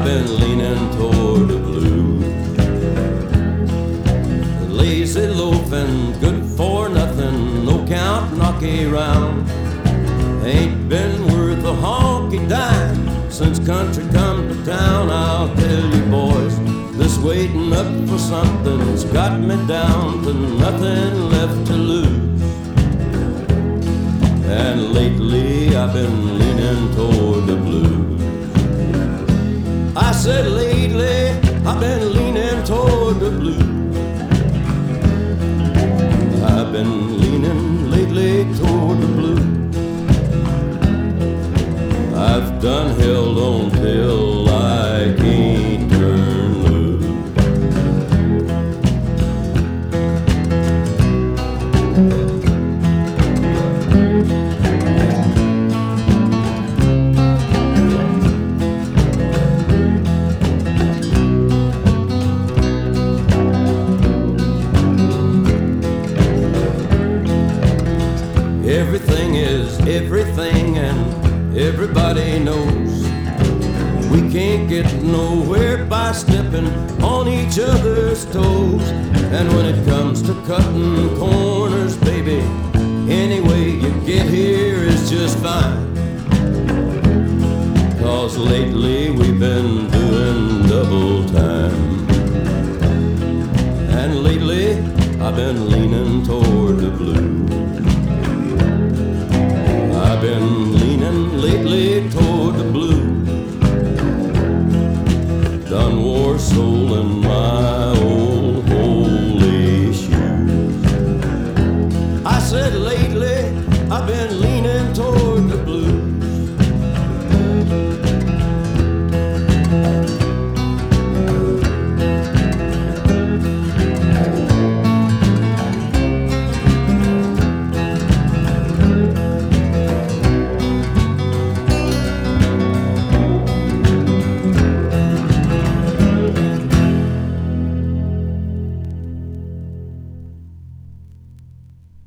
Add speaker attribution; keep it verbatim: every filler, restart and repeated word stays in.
Speaker 1: been leaning toward the blue. Lazy loafing, good for nothing, no count, knocky round. Ain't been worth a honky dime since country come to town. I'll tell you boys, this waiting up for something's got me down to nothing left to lose. And lately I've been leaning toward the blues. I said lately I've been leaning toward the blues. I've been leaning lately toward the blue. I've done held on till I can't turn loose. Everything is everything and everybody knows we can't get nowhere by stepping on each other's toes. And when it comes to cutting corners, baby, any way you get here is just fine. 'Cause lately we've been doing double time. And lately I've been leaning toward the blue. I've been leaning lately toward the blue. Done wore soul in my old holy shoes. I said lately I've been leaning toward the blue.